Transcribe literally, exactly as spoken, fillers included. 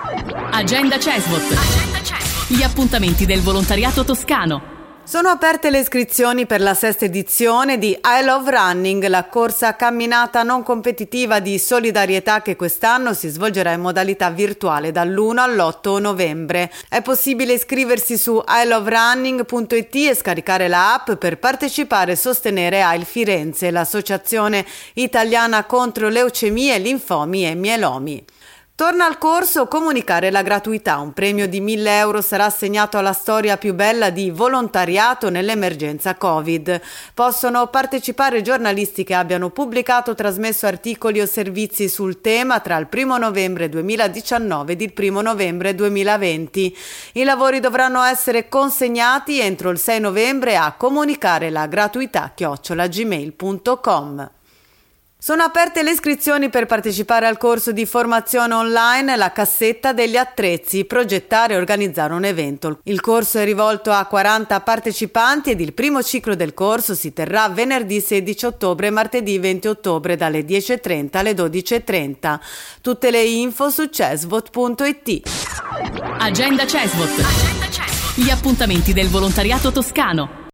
Agenda Cesvot. Gli appuntamenti del volontariato toscano. Sono aperte le iscrizioni per la sesta edizione di I Love Running, la corsa camminata non competitiva di solidarietà che quest'anno si svolgerà in modalità virtuale dall'uno all'otto novembre. È possibile iscriversi su i love running punto it e scaricare la app per partecipare e sostenere A I L Firenze, l'associazione italiana contro leucemie, linfomi e mielomi. Torna al corso Comunicare la gratuità. Un premio di mille euro sarà assegnato alla storia più bella di volontariato nell'emergenza Covid. Possono partecipare giornalisti che abbiano pubblicato o trasmesso articoli o servizi sul tema tra il primo novembre duemiladiciannove ed il primo novembre duemilaventi. I lavori dovranno essere consegnati entro il sei novembre a comunicare la gratuità chiocciola gmail punto com. Sono aperte le iscrizioni per partecipare al corso di formazione online La cassetta degli attrezzi, progettare e organizzare un evento. Il corso è rivolto a quaranta partecipanti ed il primo ciclo del corso si terrà venerdì sedici ottobre e martedì venti ottobre dalle dieci e trenta alle dodici e trenta. Tutte le info su cesvot punto it. Agenda Cesvot. Gli appuntamenti del volontariato toscano.